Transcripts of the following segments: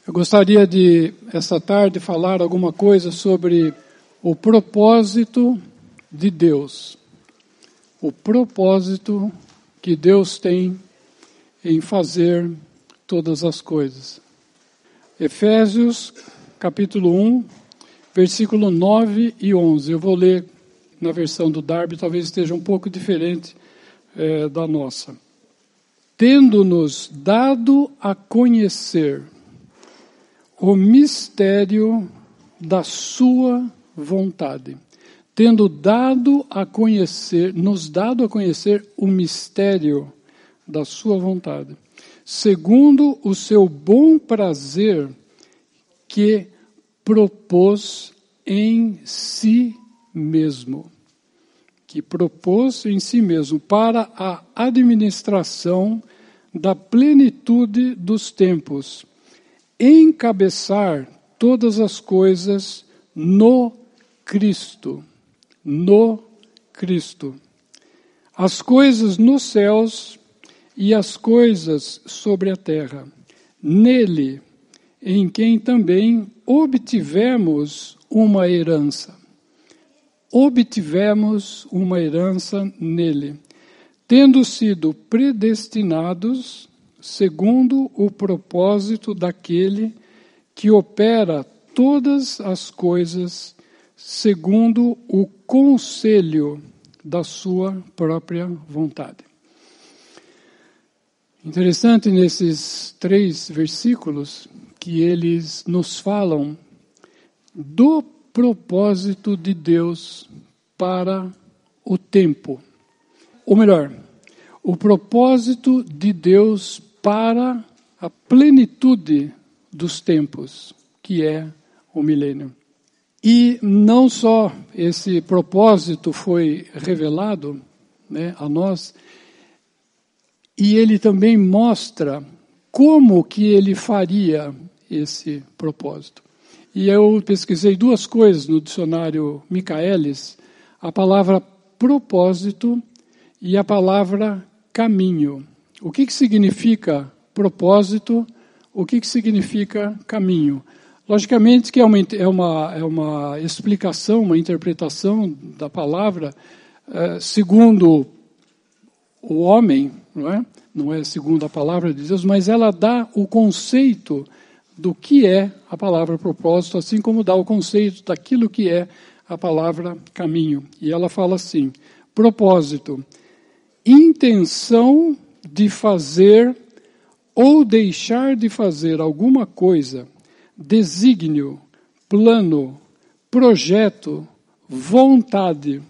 Eu gostaria de, essa tarde, falar alguma coisa sobre o propósito de Deus. O propósito que Deus tem em fazer todas as coisas. Efésios, capítulo 1, versículo 9 e 11. Eu vou ler na versão do Darby, talvez esteja um pouco diferente da nossa. Tendo-nos dado a conhecer o mistério da sua vontade. Tendo dado a conhecer, nos dado a conhecer o mistério da sua vontade. Segundo o seu bom prazer que propôs em si mesmo. Que propôs em si mesmo para a administração da plenitude dos tempos. Encabeçar todas as coisas no Cristo. No Cristo. As coisas nos céus e as coisas sobre a terra. Nele, em quem também obtivemos uma herança. Obtivemos uma herança nele, tendo sido predestinados segundo o propósito daquele que opera todas as coisas segundo o conselho da sua própria vontade. Interessante nesses 3 versículos que eles nos falam do propósito de Deus para o tempo. Ou melhor, o propósito de Deus para a plenitude dos tempos, que é o milênio. E não só esse propósito foi revelado, a nós, e ele também mostra como que ele faria esse propósito. E eu pesquisei 2 coisas no dicionário Michaelis, a palavra propósito e a palavra caminho. O que significa propósito? O que significa caminho? Logicamente que é uma explicação, uma interpretação da palavra segundo o homem, não é? Não é segundo a palavra de Deus, mas ela dá o conceito do que é a palavra propósito, assim como dá o conceito daquilo que é a palavra caminho. E ela fala assim, propósito, intenção de fazer ou deixar de fazer alguma coisa, desígnio, plano, projeto, vontade,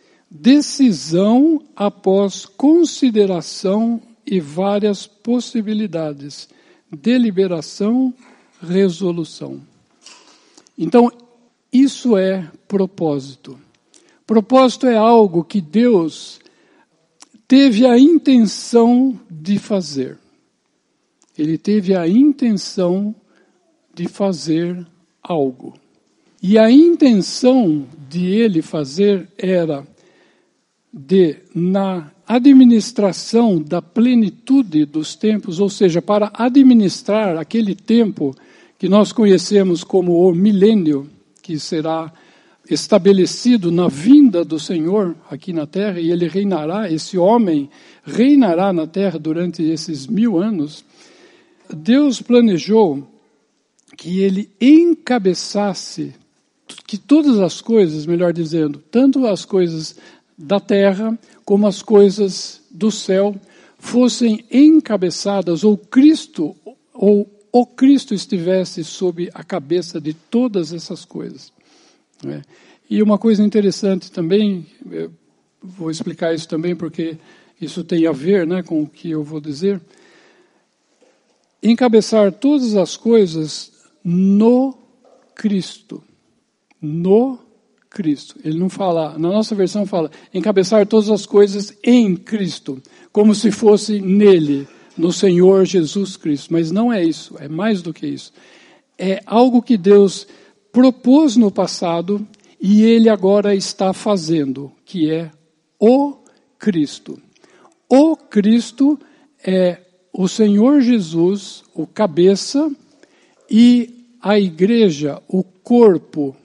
decisão após consideração e várias possibilidades, deliberação, resolução. Então, isso é propósito. Propósito é algo que Deus teve a intenção de fazer. Ele teve a intenção de fazer algo. E a intenção de ele fazer era de, na administração da plenitude dos tempos, ou seja, para administrar aquele tempo que nós conhecemos como o milênio, que será estabelecido na vinda do Senhor aqui na terra, e ele reinará, esse homem reinará na terra durante esses 1000 anos, Deus planejou que ele encabeçasse, que todas as coisas, melhor dizendo, tanto as coisas da terra como as coisas do céu, fossem encabeçadas, ou o Cristo estivesse sob a cabeça de todas essas coisas. E uma coisa interessante também, eu vou explicar isso também porque isso tem a ver com o que eu vou dizer, encabeçar todas as coisas no Cristo. No Cristo. Ele não fala, na nossa versão fala, encabeçar todas as coisas em Cristo, como se fosse nele, no Senhor Jesus Cristo. Mas não é isso, é mais do que isso. É algo que Deus propôs no passado e ele agora está fazendo, que é o Cristo. O Cristo é o Senhor Jesus, o cabeça, e a igreja, o corpo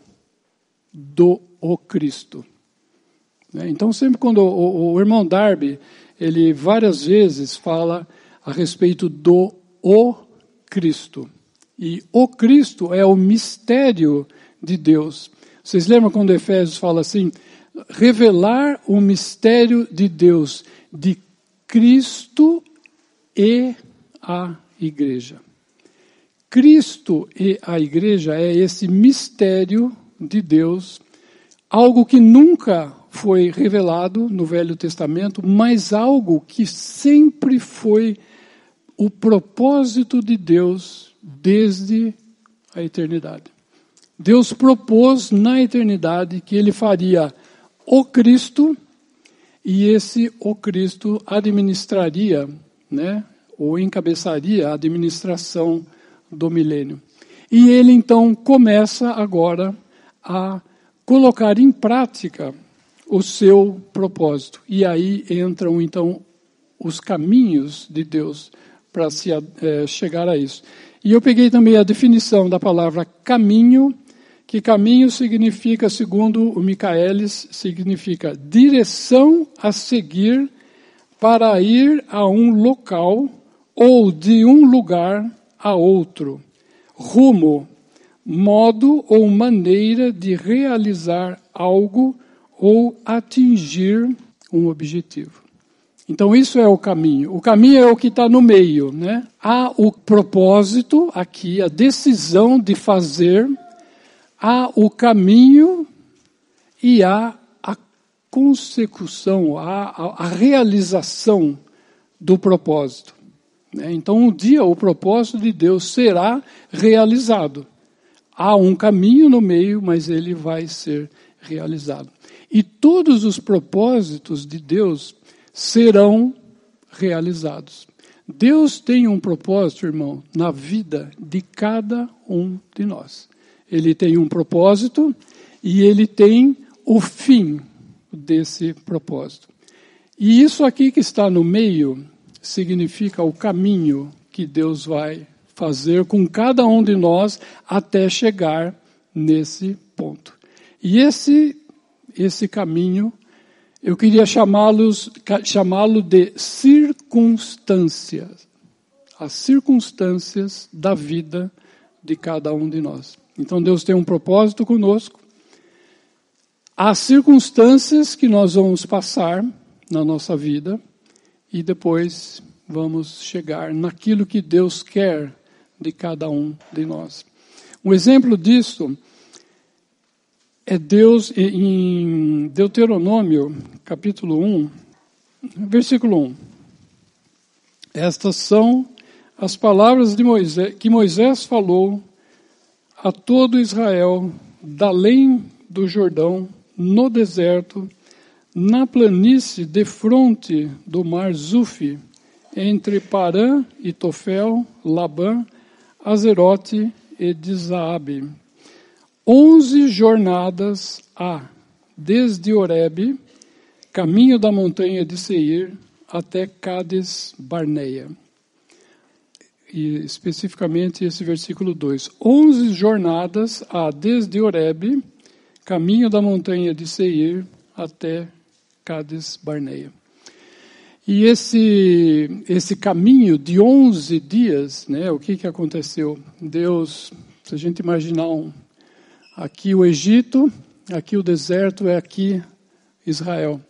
do Cristo. Então, sempre quando o irmão Darby, ele várias vezes fala a respeito do o Cristo. E o Cristo é o mistério de Deus. Vocês lembram quando Efésios fala assim, revelar o mistério de Deus, de Cristo e a igreja. Cristo e a igreja é esse mistério de Deus, algo que nunca foi revelado no Velho Testamento, mas algo que sempre foi o propósito de Deus desde a eternidade. Deus propôs na eternidade que ele faria o Cristo, e esse o Cristo administraria, ou encabeçaria a administração do milênio. E ele então começa agora a colocar em prática o seu propósito. E aí entram então os caminhos de Deus para se chegar a isso. E eu peguei também a definição da palavra caminho, que caminho significa, segundo o Michaelis, significa direção a seguir para ir a um local ou de um lugar a outro. Rumo, modo ou maneira de realizar algo ou atingir um objetivo. Então isso é o caminho. O caminho é o que está no meio, Há o propósito aqui, a decisão de fazer, há o caminho e há a consecução, a realização do propósito. Então um dia o propósito de Deus será realizado. Há um caminho no meio, mas ele vai ser realizado. E todos os propósitos de Deus serão realizados. Deus tem um propósito, irmão, na vida de cada um de nós. Ele tem um propósito e ele tem o fim desse propósito. E isso aqui que está no meio significa o caminho que Deus vai fazer com cada um de nós até chegar nesse ponto. E esse caminho, eu queria chamá-lo de circunstâncias. As circunstâncias da vida de cada um de nós. Então Deus tem um propósito conosco. Há circunstâncias que nós vamos passar na nossa vida e depois vamos chegar naquilo que Deus quer de cada um de nós. Um exemplo disso é Deus em Deuteronômio, capítulo 1, versículo 1. Estas são as palavras de Moisés, que Moisés falou a todo Israel, da além do Jordão, no deserto, na planície defronte do mar Zufi, entre Parã e Tofel, Labã, Azerote e Dizaabe. 11 jornadas há, desde Horebe, caminho da montanha de Seir, até Cades Barneia. E especificamente esse versículo 2. 11 jornadas há, desde Horebe, caminho da montanha de Seir, até Cades Barneia. E esse caminho de 11 dias, o que aconteceu? Deus, se a gente imaginar aqui o Egito, aqui o deserto, é aqui Israel.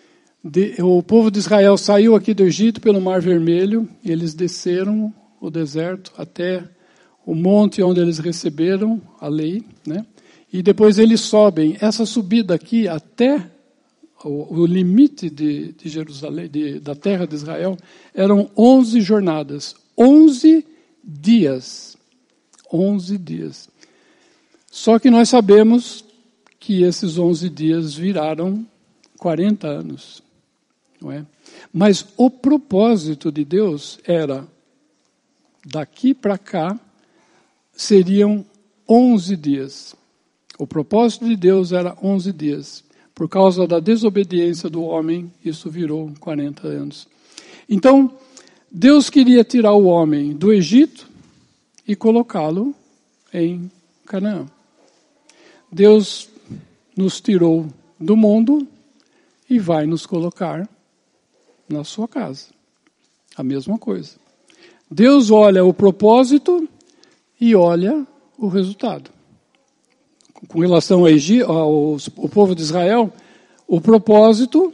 O povo de Israel saiu aqui do Egito pelo Mar Vermelho, e eles desceram o deserto até o monte onde eles receberam a lei, E depois eles sobem. Essa subida aqui até o limite de Jerusalém, da terra de Israel, eram 11 jornadas, 11 dias. 11 dias. Só que nós sabemos que esses 11 dias viraram 40 anos. Não é? Mas o propósito de Deus era, daqui para cá, seriam 11 dias. O propósito de Deus era 11 dias. Por causa da desobediência do homem, isso virou 40 anos. Então, Deus queria tirar o homem do Egito e colocá-lo em Canaã. Deus nos tirou do mundo e vai nos colocar na sua casa. A mesma coisa. Deus olha o propósito e olha o resultado. Com relação ao povo de Israel, o propósito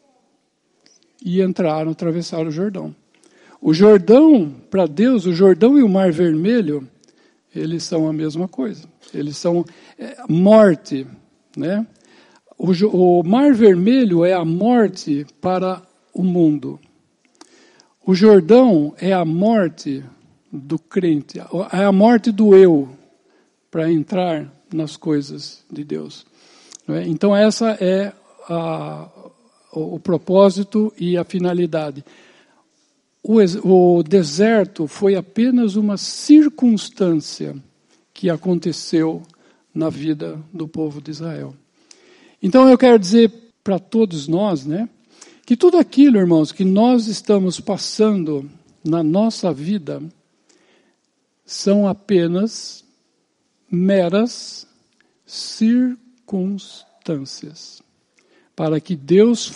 e entraram, atravessaram o Jordão. O Jordão, para Deus, o Jordão e o Mar Vermelho, eles são a mesma coisa. Eles são morte, né? O Mar Vermelho é a morte para o mundo. O Jordão é a morte do crente, é a morte do eu, para entrar nas coisas de Deus. Não é? Então essa é o propósito e a finalidade. O deserto foi apenas uma circunstância que aconteceu na vida do povo de Israel. Então eu quero dizer para todos nós, né, que tudo aquilo, irmãos, que nós estamos passando na nossa vida são apenas meras circunstâncias para que Deus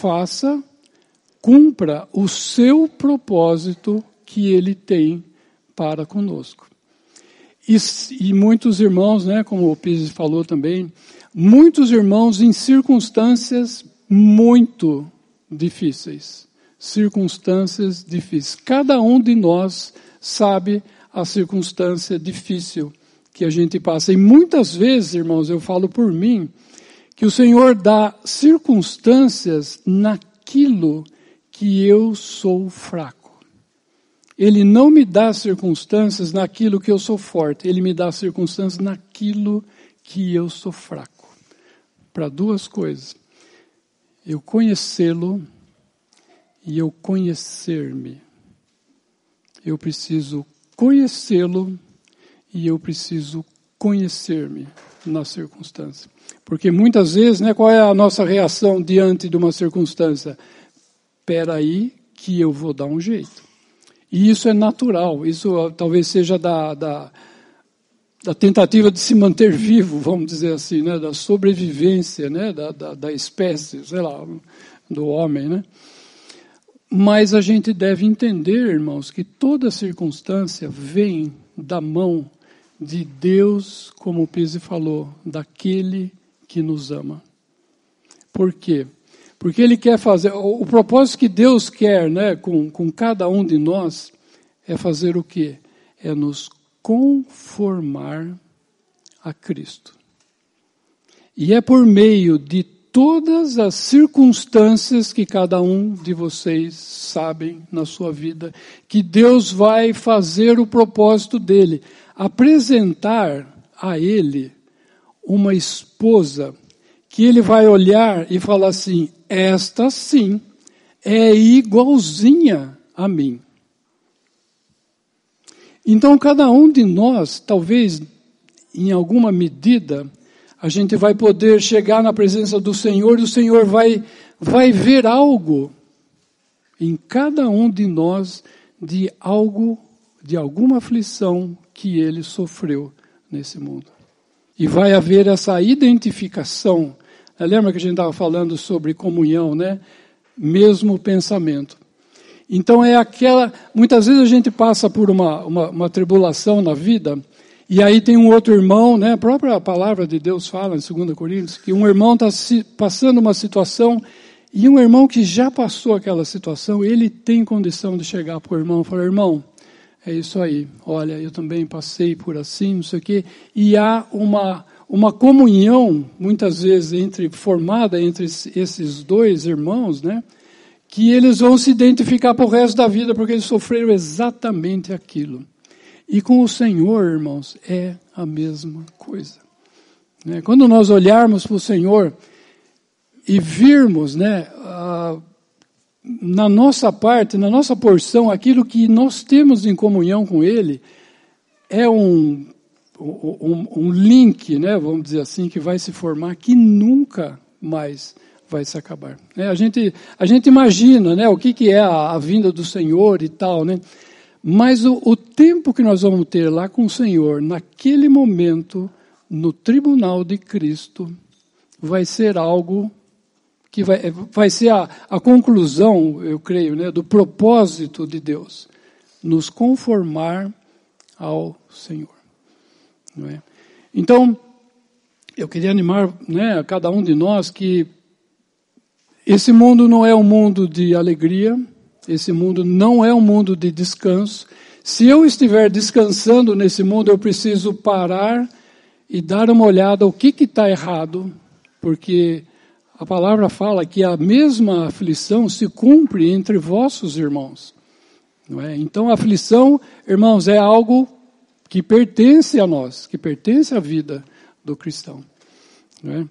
cumpra o seu propósito que Ele tem para conosco. E muitos irmãos, né, como o Pires falou também, muitos irmãos em circunstâncias muito difíceis. Circunstâncias difíceis. Cada um de nós sabe a circunstância difícil que a gente passa. E muitas vezes, irmãos, eu falo por mim, que o Senhor dá circunstâncias naquilo que eu sou fraco. Ele não me dá circunstâncias naquilo que eu sou forte. Ele me dá circunstâncias naquilo que eu sou fraco. Para duas coisas. Eu conhecê-lo e eu conhecer-me. Eu preciso conhecê-lo e eu preciso conhecer-me na circunstância. Porque muitas vezes, né, qual é a nossa reação diante de uma circunstância? Espera aí que eu vou dar um jeito. E isso é natural, isso talvez seja da tentativa de se manter vivo, vamos dizer assim, né, da sobrevivência, né, da espécie, sei lá, do homem, né? Mas a gente deve entender, irmãos, que toda circunstância vem da mão de Deus, como o Pise falou, daquele que nos ama. Por quê? Porque Ele quer fazer, o propósito que Deus quer, né, com cada um de nós, é fazer o quê? É nos conformar a Cristo. E é por meio de todas as circunstâncias que cada um de vocês sabem na sua vida, que Deus vai fazer o propósito dele, apresentar a ele uma esposa que ele vai olhar e falar assim, esta sim é igualzinha a mim. Então cada um de nós, talvez em alguma medida, a gente vai poder chegar na presença do Senhor e o Senhor vai ver algo em cada um de nós de alguma aflição que ele sofreu nesse mundo. E vai haver essa identificação. Lembra que a gente estava falando sobre comunhão, né? Mesmo pensamento. Então muitas vezes a gente passa por uma tribulação na vida. E aí tem um outro irmão, né? A própria palavra de Deus fala em 2 Coríntios, que um irmão está passando uma situação, e um irmão que já passou aquela situação, ele tem condição de chegar para o irmão e falar, irmão, é isso aí, olha, eu também passei por assim, não sei o quê. E há uma comunhão, muitas vezes, formada entre esses dois irmãos, né? Que eles vão se identificar para o resto da vida, porque eles sofreram exatamente aquilo. E com o Senhor, irmãos, é a mesma coisa. Quando nós olharmos para o Senhor e virmos, né, na nossa parte, na nossa porção, aquilo que nós temos em comunhão com Ele, é um link, né, vamos dizer assim, que vai se formar, que nunca mais vai se acabar. A gente imagina, né, o que é a vinda do Senhor e tal, né? Mas o tempo que nós vamos ter lá com o Senhor, naquele momento, no tribunal de Cristo, vai ser algo que vai ser a conclusão, eu creio, né, do propósito de Deus. Nos conformar ao Senhor. Não é? Então, eu queria animar, né, a cada um de nós que esse mundo não é um mundo de alegria, esse mundo não é um mundo de descanso. Se eu estiver descansando nesse mundo, eu preciso parar e dar uma olhada o que está errado, porque a palavra fala que a mesma aflição se cumpre entre vossos irmãos. Não é? Então a aflição, irmãos, é algo que pertence a nós, que pertence à vida do cristão. Não é?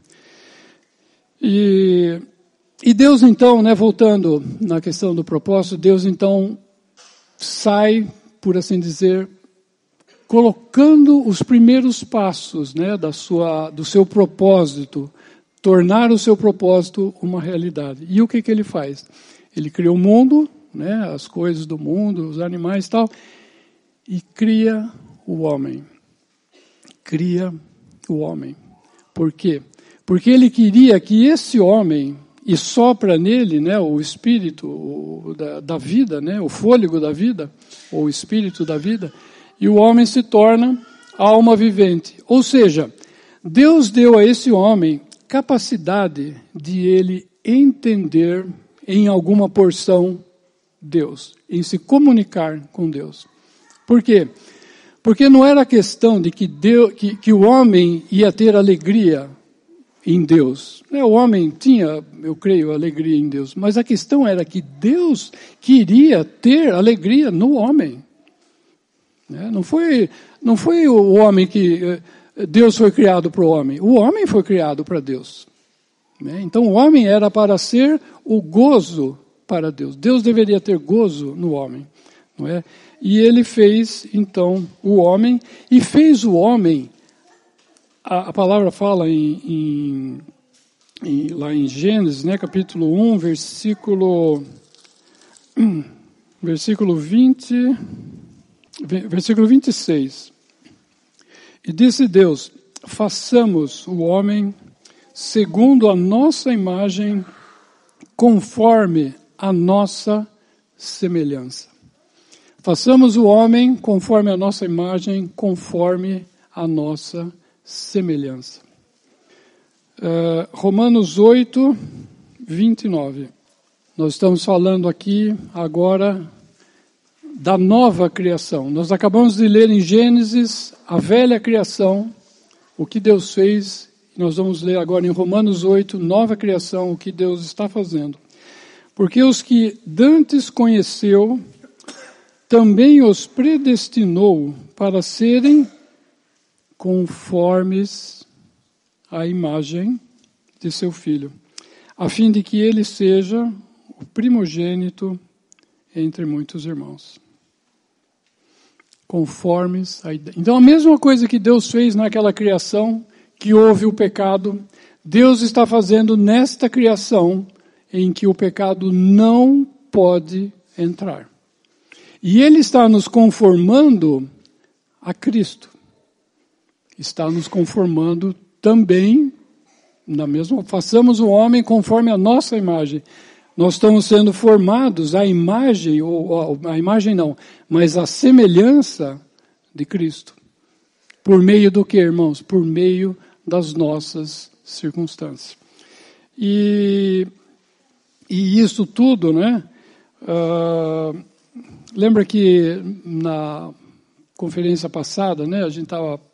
E Deus então, né, voltando na questão do propósito, Deus então sai, por assim dizer, colocando os primeiros passos, né, do seu propósito, tornar o seu propósito uma realidade. E o que ele faz? Ele cria o mundo, né, as coisas do mundo, os animais e tal, e cria o homem. Cria o homem. Por quê? Porque ele queria que esse homem, e sopra nele, né, o espírito da vida, né, o fôlego da vida, ou o espírito da vida, e o homem se torna alma vivente. Ou seja, Deus deu a esse homem capacidade de ele entender em alguma porção Deus, em se comunicar com Deus. Por quê? Porque não era questão de que o homem ia ter alegria em Deus. O homem tinha, eu creio, alegria em Deus, mas a questão era que Deus queria ter alegria no homem. Não foi o homem que Deus foi criado para o homem foi criado para Deus. Então o homem era para ser o gozo para Deus. Deus deveria ter gozo no homem. Não é? E ele fez, então, o homem, e fez o homem. A palavra fala lá em Gênesis, né, capítulo 1, versículo 26. E disse Deus, façamos o homem segundo a nossa imagem, conforme a nossa semelhança. Façamos o homem conforme a nossa imagem, conforme a nossa semelhança. Romanos 8, 29. Nós estamos falando aqui agora da nova criação. Nós acabamos de ler em Gênesis a velha criação, o que Deus fez. Nós vamos ler agora em Romanos 8, nova criação, o que Deus está fazendo. Porque os que dantes conheceu, também os predestinou para serem conformes à imagem de seu Filho, a fim de que ele seja o primogênito entre muitos irmãos. Conformes à ideia. Então a mesma coisa que Deus fez naquela criação, que houve o pecado, Deus está fazendo nesta criação, em que o pecado não pode entrar. E Ele está nos conformando a Cristo. Está nos conformando também, façamos o homem conforme a nossa imagem. Nós estamos sendo formados à imagem, ou a imagem não, mas à semelhança de Cristo. Por meio do que, irmãos? Por meio das nossas circunstâncias. E isso tudo, né? Lembra que na conferência passada, né, a gente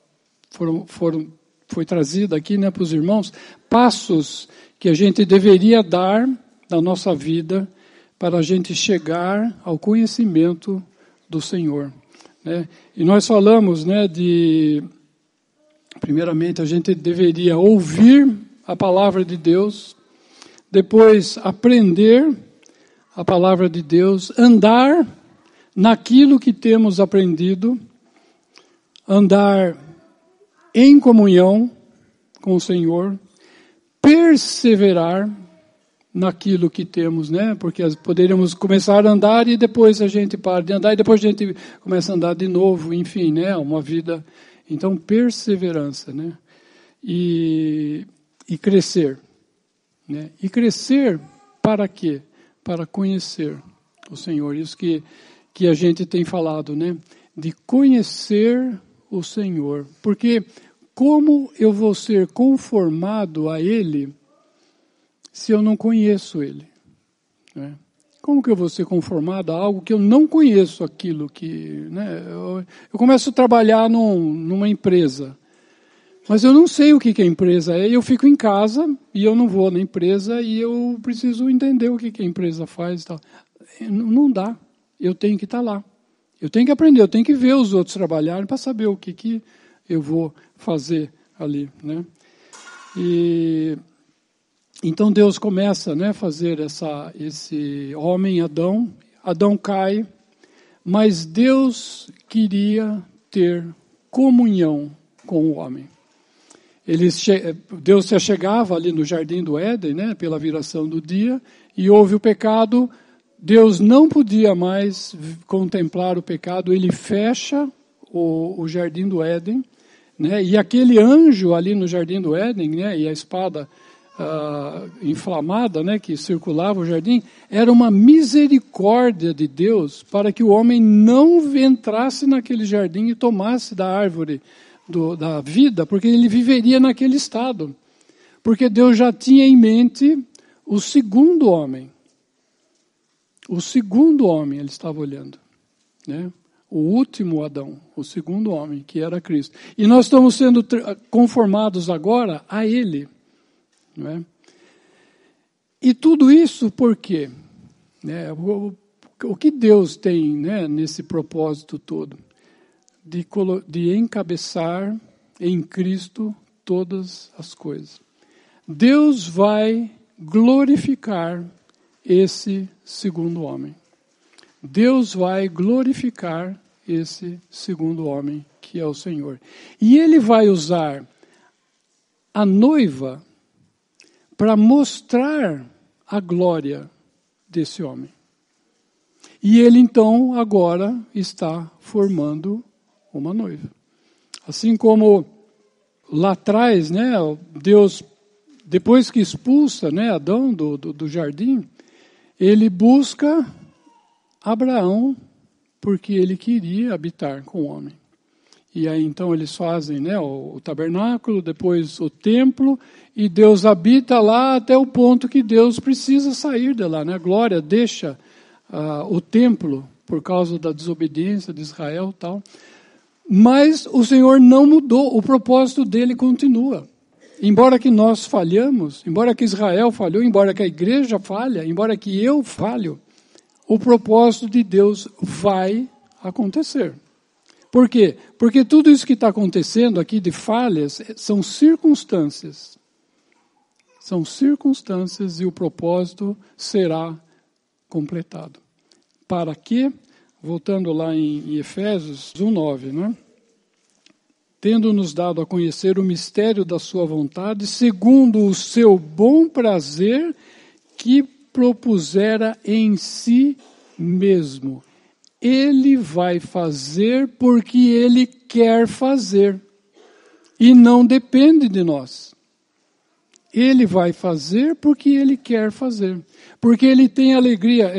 foi trazido aqui, né, para os irmãos, passos que a gente deveria dar na nossa vida para a gente chegar ao conhecimento do Senhor. Né? E nós falamos, né, primeiramente, a gente deveria ouvir a palavra de Deus, depois aprender a palavra de Deus, andar naquilo que temos aprendido, andar em comunhão com o Senhor, perseverar naquilo que temos, né? Porque poderíamos começar a andar e depois a gente para de andar e depois a gente começa a andar de novo, enfim, né? Uma vida. Então, perseverança, né? E crescer, né? E crescer para quê? Para conhecer o Senhor. Isso que a gente tem falado, né? De conhecer o Senhor. Porque como eu vou ser conformado a Ele se eu não conheço Ele? Né? Como que eu vou ser conformado a algo que eu não conheço aquilo que... Né? Eu começo a trabalhar numa empresa, mas eu não sei o que a empresa é, eu fico em casa e eu não vou na empresa e eu preciso entender o que a empresa faz e tal. Não dá, eu tenho que estar lá. Eu tenho que aprender, eu tenho que ver os outros trabalharem para saber o que eu vou fazer ali, né? Então Deus começa, né, a fazer esse homem, Adão. Adão cai, mas Deus queria ter comunhão com o homem. Deus se achegava ali no jardim do Éden, né, pela viração do dia, e houve o pecado. Deus não podia mais contemplar o pecado, ele fecha o jardim do Éden, né? E aquele anjo ali no jardim do Éden, né? E a espada inflamada, né? Que circulava o jardim, era uma misericórdia de Deus para que o homem não entrasse naquele jardim e tomasse da árvore da vida, porque ele viveria naquele estado. Porque Deus já tinha em mente o segundo homem. O segundo homem ele estava olhando, né? O último Adão, o segundo homem, que era Cristo. E nós estamos sendo conformados agora a Ele, não é? E tudo isso por quê? Né? O que Deus tem, né, nesse propósito todo? De encabeçar em Cristo todas as coisas. Deus vai glorificar esse segundo homem. Deus vai glorificar esse segundo homem, que é o Senhor. E Ele vai usar a noiva para mostrar a glória desse homem. E Ele, então, agora está formando uma noiva. Assim como lá atrás, né, Deus, depois que expulsa, né, Adão do jardim, Ele busca Abraão, porque ele queria habitar com o homem. E aí então eles fazem, né, o tabernáculo, depois o templo, e Deus habita lá até o ponto que Deus precisa sair de lá, né? A glória deixa o templo por causa da desobediência de Israel e tal. Mas o Senhor não mudou, o propósito dele continua. Embora que nós falhamos, embora que Israel falhou, embora que a igreja falha, embora que eu falho, o propósito de Deus vai acontecer. Por quê? Porque tudo isso que está acontecendo aqui de falhas são circunstâncias. São circunstâncias e o propósito será completado. Para quê? Voltando lá em Efésios 1:9, né? Tendo-nos dado a conhecer o mistério da sua vontade, segundo o seu bom prazer, que propusera em si mesmo. Ele vai fazer porque Ele quer fazer. E não depende de nós. Ele vai fazer porque Ele quer fazer. Porque Ele tem alegria.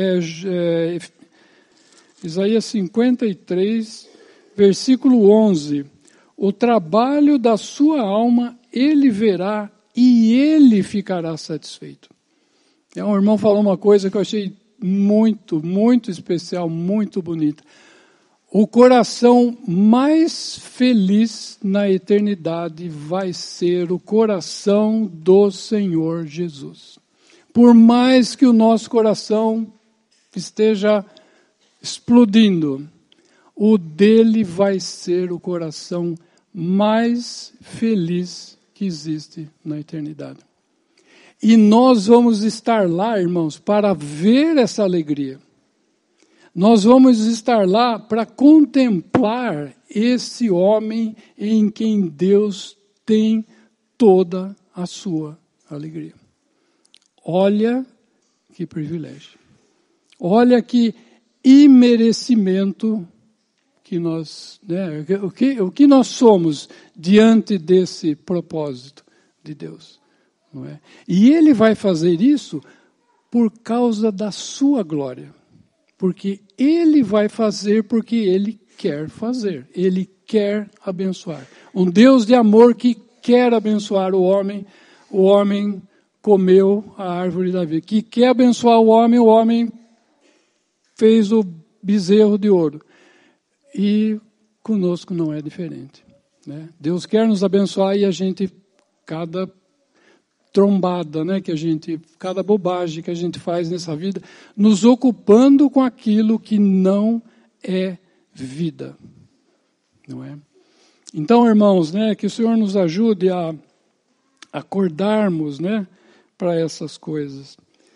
Isaías 53, versículo 11. O trabalho da sua alma Ele verá e Ele ficará satisfeito. Um irmão falou uma coisa que eu achei muito, muito especial, muito bonita. O coração mais feliz na eternidade vai ser o coração do Senhor Jesus. Por mais que o nosso coração esteja explodindo, o dele vai ser o coração mais feliz que existe na eternidade. E nós vamos estar lá, irmãos, para ver essa alegria. Nós vamos estar lá para contemplar esse homem em quem Deus tem toda a sua alegria. Olha Que privilégio. Olha que imerecimento que nós, né, o que nós somos diante desse propósito de Deus, não é? E Ele vai fazer isso por causa da sua glória, porque Ele vai fazer porque Ele quer fazer, Ele quer abençoar. Um Deus de amor que quer abençoar o homem comeu a árvore da vida, que quer abençoar o homem fez o bezerro de ouro. E conosco não é diferente, né? Deus quer nos abençoar e a gente, cada trombada, né, cada bobagem que a gente faz nessa vida, nos ocupando com aquilo que não é vida, não é? Então, irmãos, né, que o Senhor nos ajude a acordarmos, né, para essas coisas.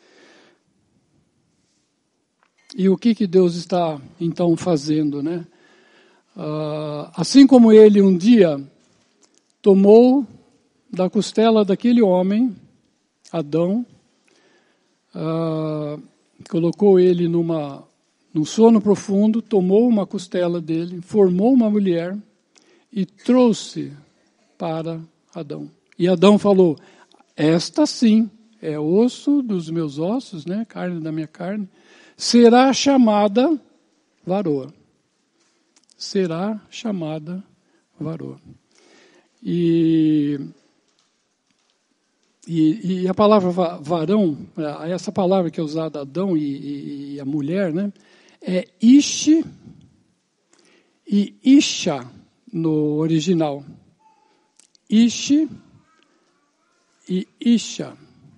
E o que Deus está, então, fazendo, né? Assim como Ele um dia tomou da costela daquele homem, Adão, colocou ele num sono profundo, tomou uma costela dele, formou uma mulher e trouxe para Adão. E Adão falou, esta sim é osso dos meus ossos, né, carne da minha carne, será chamada varoa. Será chamada varoa. E a palavra varão, essa palavra que é usada Adão e a mulher, né, é ish e isha no original. Ish e isha.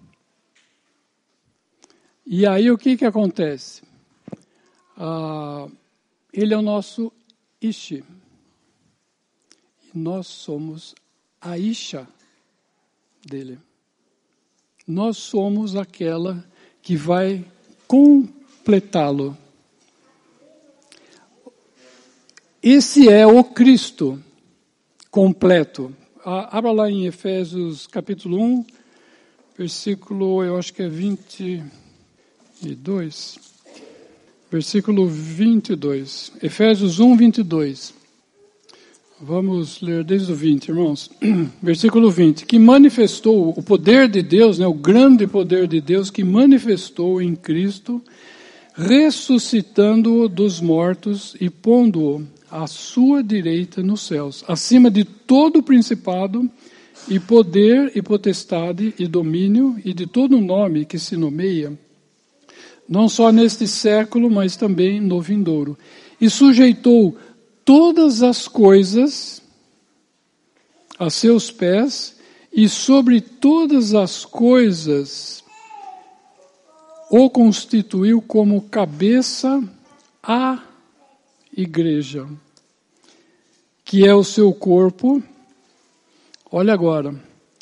E aí o que acontece? Ele é o nosso ish. E nós somos a isha dele. Nós somos aquela que vai completá-lo. Esse é o Cristo completo. Abra lá em Efésios capítulo 1, versículo, eu acho que é 22. Versículo 22. Efésios 1, 22. Vamos ler desde o 20, irmãos. Versículo 20. Que manifestou o poder de Deus, né, o grande poder de Deus, que manifestou em Cristo, ressuscitando-o dos mortos e pondo-o à sua direita nos céus, acima de todo principado e poder e potestade e domínio e de todo nome que se nomeia, não só neste século, mas também no vindouro. E sujeitou todas as coisas a seus pés, e sobre todas as coisas o constituiu como cabeça à igreja, que é o seu corpo. Olha agora,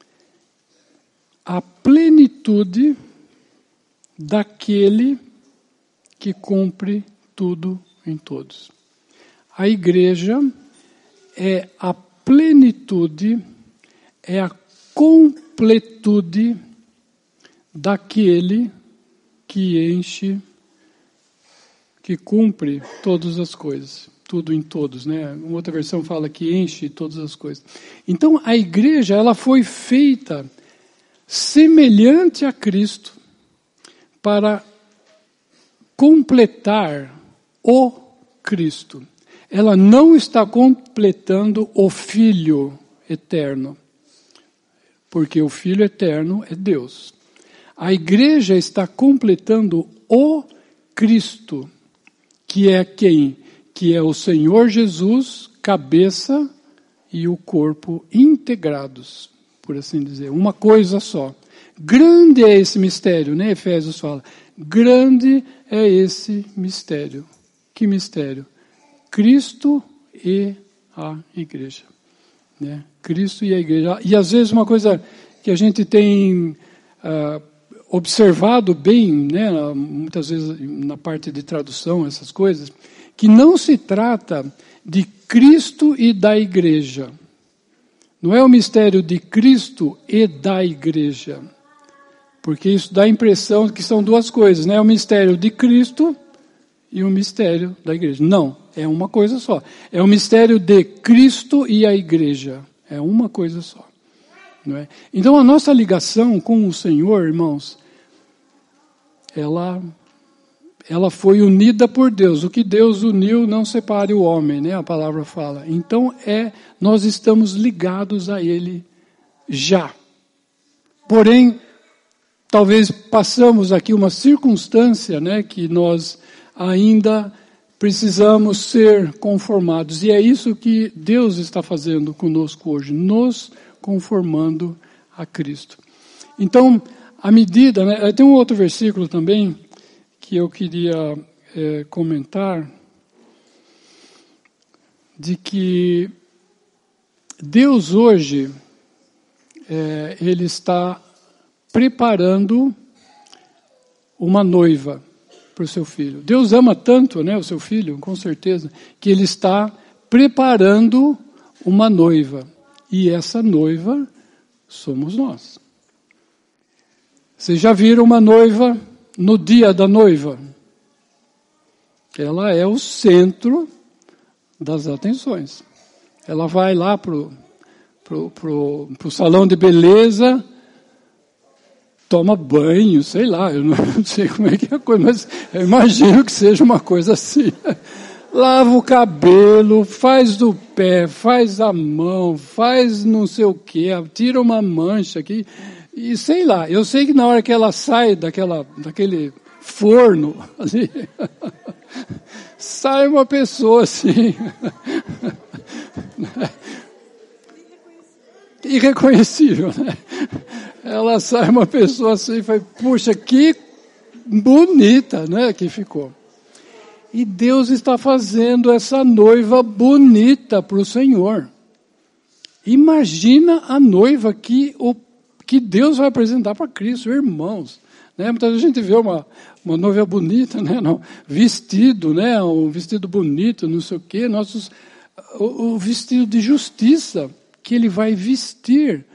a plenitude daquele que cumpre tudo em todos. A igreja é a plenitude, é a completude daquele que enche, que cumpre todas as coisas, tudo em todos, né? Uma outra versão fala que enche todas as coisas. Então a igreja, ela foi feita semelhante a Cristo para completar o Cristo. Ela não está completando o Filho eterno, porque o Filho eterno é Deus. A igreja está completando o Cristo, que é quem? Que é o Senhor Jesus, cabeça e o corpo integrados, por assim dizer, uma coisa só. Grande é esse mistério, né? Efésios fala, grande é esse mistério. Que mistério? Cristo e a igreja, né? Cristo e a igreja. E às vezes uma coisa que a gente tem observado bem, né, muitas vezes na parte de tradução, essas coisas, que não se trata de Cristo e da igreja. Não é o mistério de Cristo e da igreja. Porque isso dá a impressão que são duas coisas, né? O mistério de Cristo e o mistério da igreja. Não, é uma coisa só. É o mistério de Cristo e a igreja. É uma coisa só. Não é? Então a nossa ligação com o Senhor, irmãos, ela foi unida por Deus. O que Deus uniu, não separe o homem, né? A palavra fala. Então nós estamos ligados a Ele já. Porém, talvez passamos aqui uma circunstância, né, que nós ainda precisamos ser conformados. E é isso que Deus está fazendo conosco hoje, nos conformando a Cristo. Então, à medida, né, tem um outro versículo também que eu queria comentar, de que Deus hoje, Ele está preparando uma noiva para o seu filho. Deus ama tanto, né, o seu filho, com certeza, que Ele está preparando uma noiva. E essa noiva somos nós. Vocês já viram uma noiva no dia da noiva? Ela é o centro das atenções. Ela vai lá pro salão de beleza, toma banho, sei lá, eu não sei como é que é a coisa, mas eu imagino que seja uma coisa assim. Lava o cabelo, faz do pé, faz a mão, faz não sei o quê, tira uma mancha aqui, e sei lá, eu sei que na hora que ela sai daquele forno, ali, sai uma pessoa assim, irreconhecível, né? Ela sai uma pessoa assim e fala, puxa, que bonita, né, que ficou. E Deus está fazendo essa noiva bonita para o Senhor. Imagina a noiva que Deus vai apresentar para Cristo, irmãos. Né? Muitas vezes a gente vê uma noiva bonita, né? Não, vestido, né? Um vestido bonito, não sei o quê. O vestido de justiça que Ele vai vestir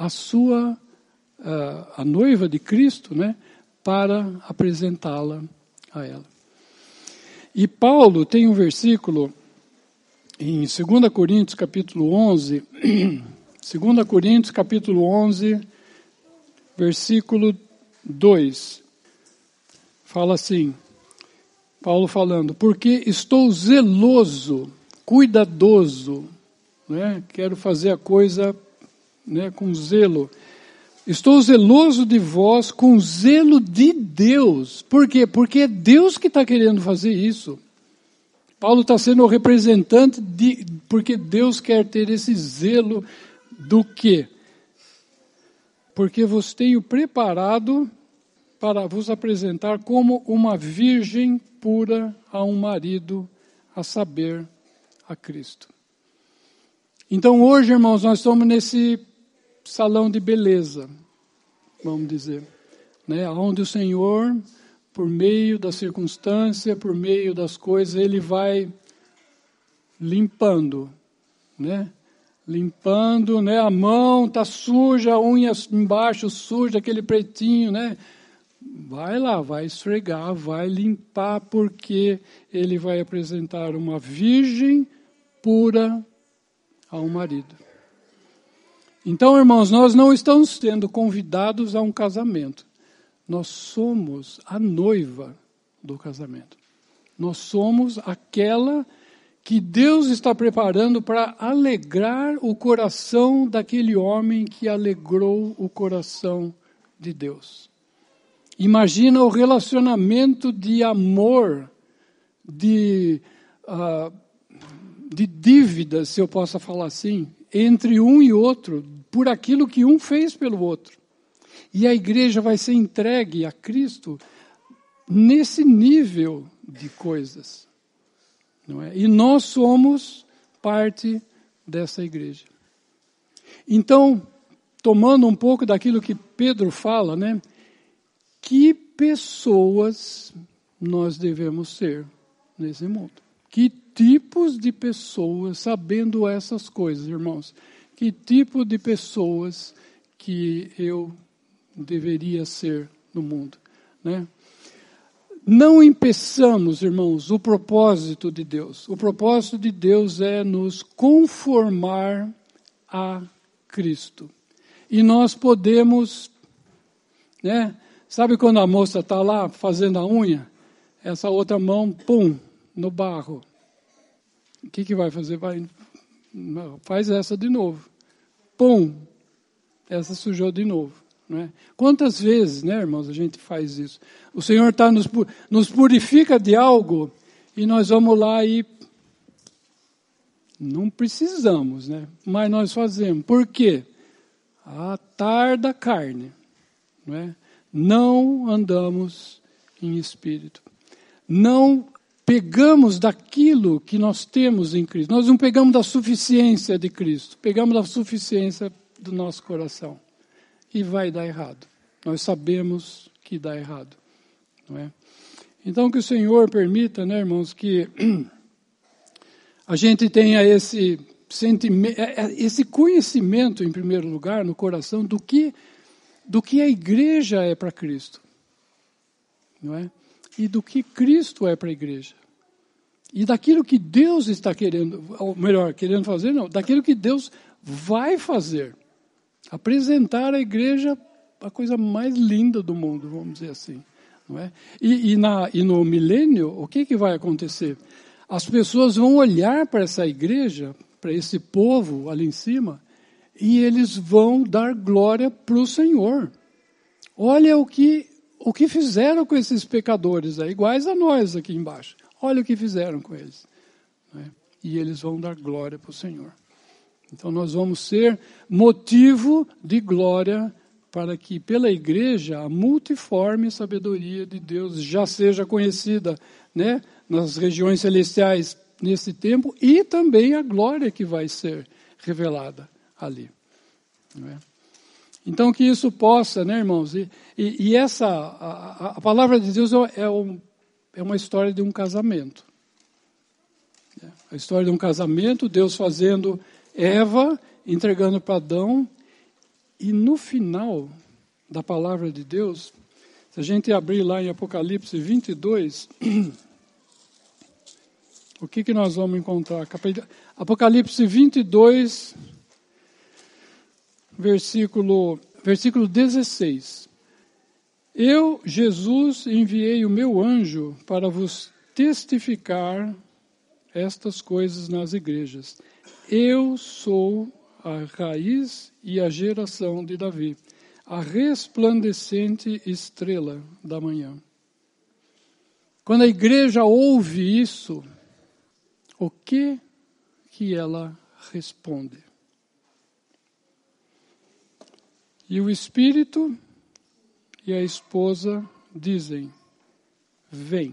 a noiva de Cristo, né? Para apresentá-la a ela. E Paulo tem um versículo em 2 Coríntios capítulo 11, 2 Coríntios capítulo 11, versículo 2, fala assim, Paulo falando, porque estou zeloso, cuidadoso, né? Quero fazer a coisa, né, com zelo. Estou zeloso de vós com zelo de Deus. Por quê? Porque é Deus que está querendo fazer isso. Paulo está sendo o representante porque Deus quer ter esse zelo do quê? Porque vos tenho preparado para vos apresentar como uma virgem pura a um marido, a saber, a Cristo. Então hoje, irmãos, nós estamos nesse salão de beleza, vamos dizer, né? Onde o Senhor, por meio da circunstância, por meio das coisas, Ele vai limpando, né? Limpando, né? A mão está suja, a unha embaixo suja, aquele pretinho, né? Vai lá, vai esfregar, vai limpar, porque Ele vai apresentar uma virgem pura ao marido. Então, irmãos, nós não estamos sendo convidados a um casamento. Nós somos a noiva do casamento. Nós somos aquela que Deus está preparando para alegrar o coração daquele homem que alegrou o coração de Deus. Imagina o relacionamento de amor, de dívida, se eu posso falar assim, entre um e outro, por aquilo que um fez pelo outro. E a igreja vai ser entregue a Cristo nesse nível de coisas. Não é? E nós somos parte dessa igreja. Então, tomando um pouco daquilo que Pedro fala, né? Que pessoas nós devemos ser nesse mundo? Que tipos de pessoas, sabendo essas coisas, irmãos, que tipo de pessoas que eu deveria ser no mundo, né? Não impeçamos, irmãos, o propósito de Deus. O propósito de Deus é nos conformar a Cristo. E nós podemos, né? Sabe quando a moça está lá fazendo a unha? Essa outra mão, pum, no barro. O que vai fazer? Faz essa de novo. Pum, essa sujou de novo. Não é? Quantas vezes, né, irmãos, a gente faz isso? O Senhor nos purifica de algo e nós vamos lá e não precisamos, né? Mas nós fazemos. Por quê? Atar da carne. Não é? Não andamos em espírito. Não pegamos daquilo que nós temos em Cristo. Nós não pegamos da suficiência de Cristo. Pegamos da suficiência do nosso coração. E vai dar errado. Nós sabemos que dá errado. Não é? Então, que o Senhor permita, né, irmãos, que a gente tenha esse sentimento, esse conhecimento, em primeiro lugar, no coração, do que a igreja é para Cristo. Não é? E do que Cristo é para a igreja. E daquilo que Deus está querendo, ou melhor, querendo fazer, não, daquilo que Deus vai fazer. Apresentar à igreja a coisa mais linda do mundo, vamos dizer assim. Não é? E no milênio, o que vai acontecer? As pessoas vão olhar para essa igreja, para esse povo ali em cima, e eles vão dar glória para o Senhor. Olha o que fizeram com esses pecadores aí, iguais a nós aqui embaixo. Olha o que fizeram com eles. Não é? E eles vão dar glória para o Senhor. Então nós vamos ser motivo de glória para que pela igreja a multiforme sabedoria de Deus já seja conhecida, né, nas regiões celestiais nesse tempo e também a glória que vai ser revelada ali. Não é? Então que isso possa, né, irmãos, e essa, a palavra de Deus é uma história de um casamento. A história de um casamento, Deus fazendo Eva, entregando para Adão, e no final da palavra de Deus, se a gente abrir lá em Apocalipse 22, o que nós vamos encontrar? Apocalipse 22, versículo 16. Eu, Jesus, enviei o meu anjo para vos testificar estas coisas nas igrejas. Eu sou a raiz e a geração de Davi, a resplandecente estrela da manhã. Quando a igreja ouve isso, o que ela responde? E o Espírito e a esposa dizem, vem.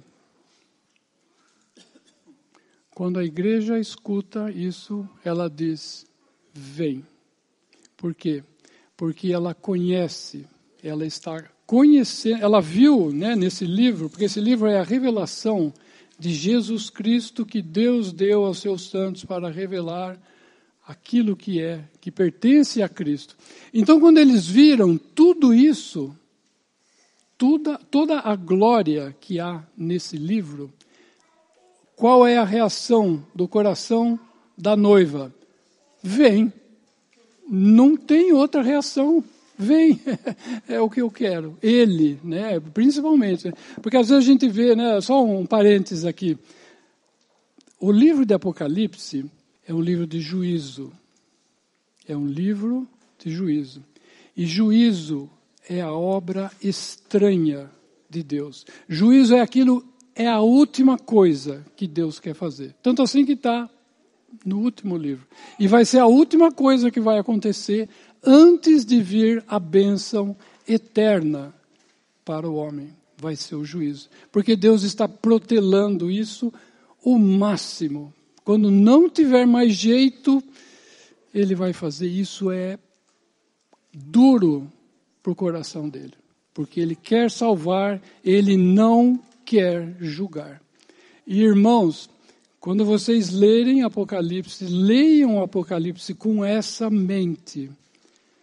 Quando a igreja escuta isso, ela diz, vem. Por quê? Porque ela conhece, ela está conhecendo, ela viu, né, nesse livro, porque esse livro é a revelação de Jesus Cristo que Deus deu aos seus santos para revelar aquilo que pertence a Cristo. Então, quando eles viram tudo isso, toda a glória que há nesse livro, qual é a reação do coração da noiva? Vem. Não tem outra reação. Vem. É o que eu quero. Ele, né? Principalmente. Porque às vezes a gente vê, né? Só um parênteses aqui. O livro de Apocalipse é um livro de juízo. É um livro de juízo. E juízo é a obra estranha de Deus. Juízo é a última coisa que Deus quer fazer. Tanto assim que está no último livro. E vai ser a última coisa que vai acontecer antes de vir a bênção eterna para o homem. Vai ser o juízo. Porque Deus está protelando isso o máximo. Quando não tiver mais jeito, Ele vai fazer. Isso é duro para o coração dele. Porque Ele quer salvar, Ele não quer julgar. E irmãos, quando vocês lerem Apocalipse, leiam Apocalipse com essa mente.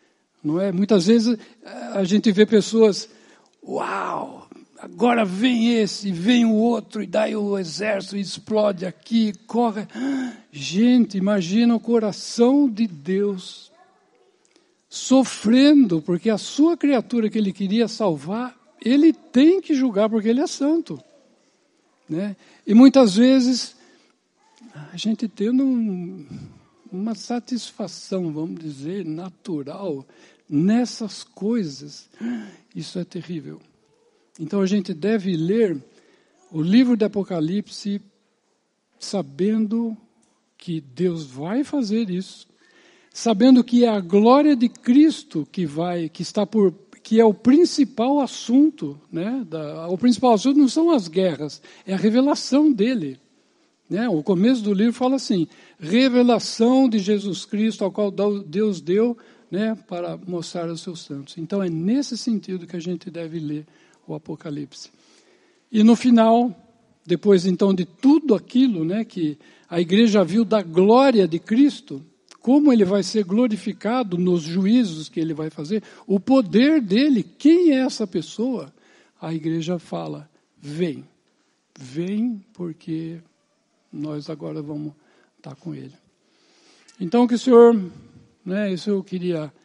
não é? Muitas vezes a gente vê pessoas, uau, agora vem esse, vem o outro, e daí o exército explode aqui, corre. Gente, imagina o coração de Deus sofrendo, porque a sua criatura que ele queria salvar, ele tem que julgar porque ele é santo, né? E muitas vezes a gente tendo uma satisfação, vamos dizer, natural nessas coisas, isso é terrível. Então a gente deve ler o livro do Apocalipse sabendo que Deus vai fazer isso, sabendo que é a glória de Cristo que é o principal assunto, né? O principal assunto não são as guerras, é a revelação dele. Né? O começo do livro fala assim, revelação de Jesus Cristo, ao qual Deus deu, né, para mostrar aos seus santos. Então é nesse sentido que a gente deve ler o Apocalipse. E no final, depois então de tudo aquilo, né, que a igreja viu da glória de Cristo, como ele vai ser glorificado nos juízos que ele vai fazer, o poder dele, quem é essa pessoa? A igreja fala, vem porque nós agora vamos estar com ele. Então que o Senhor, né, isso eu queria,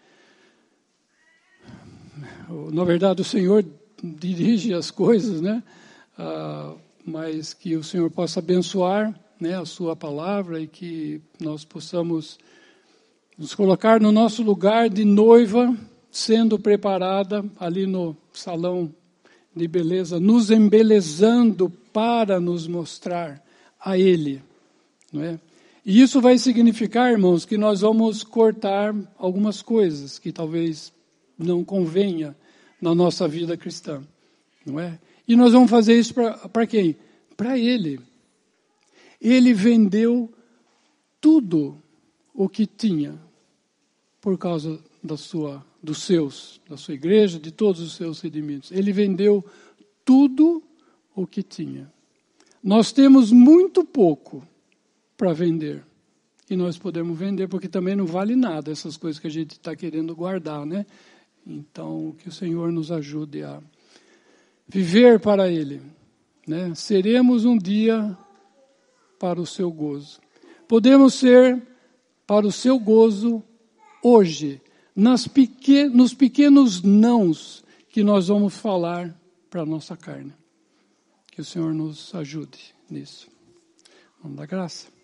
na verdade o Senhor dirige as coisas, né, mas que o Senhor possa abençoar, né, a sua palavra e que nós possamos nos colocar no nosso lugar de noiva, sendo preparada ali no salão de beleza, nos embelezando para nos mostrar a Ele, não é? E isso vai significar, irmãos, que nós vamos cortar algumas coisas que talvez não convenha na nossa vida cristã, não é? E nós vamos fazer isso para quem? Para Ele. Ele vendeu tudo o que tinha por causa da sua igreja, de todos os seus redimidos. Ele vendeu tudo o que tinha. Nós temos muito pouco para vender. E nós podemos vender porque também não vale nada essas coisas que a gente está querendo guardar, né? Então, que o Senhor nos ajude a viver para Ele, né? Seremos um dia para o seu gozo. Podemos ser para o seu gozo hoje, nos pequenos nãos que nós vamos falar para a nossa carne. Que o Senhor nos ajude nisso. Vamos dar graça.